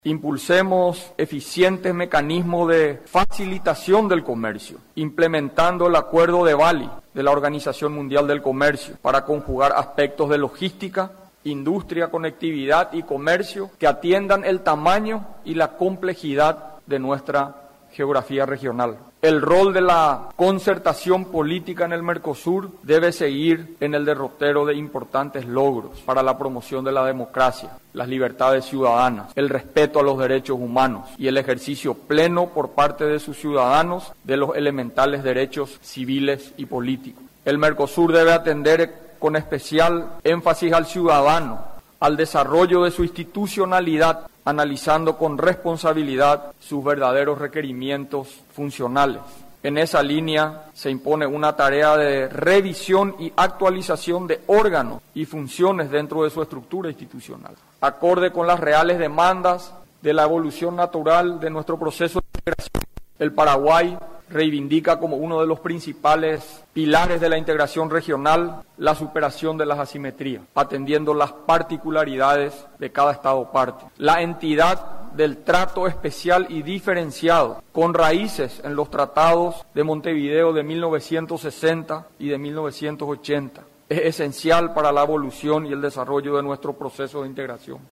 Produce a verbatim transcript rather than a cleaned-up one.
Impulsemos eficientes mecanismos de facilitación del comercio, implementando el Acuerdo de Bali de la Organización Mundial del Comercio para conjugar aspectos de logística, industria, conectividad y comercio que atiendan el tamaño y la complejidad de nuestra geografía regional. El rol de la concertación política en el Mercosur debe seguir en el derrotero de importantes logros para la promoción de la democracia, las libertades ciudadanas, el respeto a los derechos humanos y el ejercicio pleno por parte de sus ciudadanos de los elementales derechos civiles y políticos. El Mercosur debe atender con especial énfasis al ciudadano, al desarrollo de su institucionalidad, analizando con responsabilidad sus verdaderos requerimientos funcionales. En esa línea se impone una tarea de revisión y actualización de órganos y funciones dentro de su estructura institucional, acorde con las reales demandas de la evolución natural de nuestro proceso de integración. El Paraguay reivindica como uno de los principales pilares de la integración regional la superación de las asimetrías, atendiendo las particularidades de cada Estado parte. La entidad del trato especial y diferenciado, con raíces en los tratados de Montevideo de mil novecientos sesenta y de mil novecientos ochenta, es esencial para la evolución y el desarrollo de nuestro proceso de integración.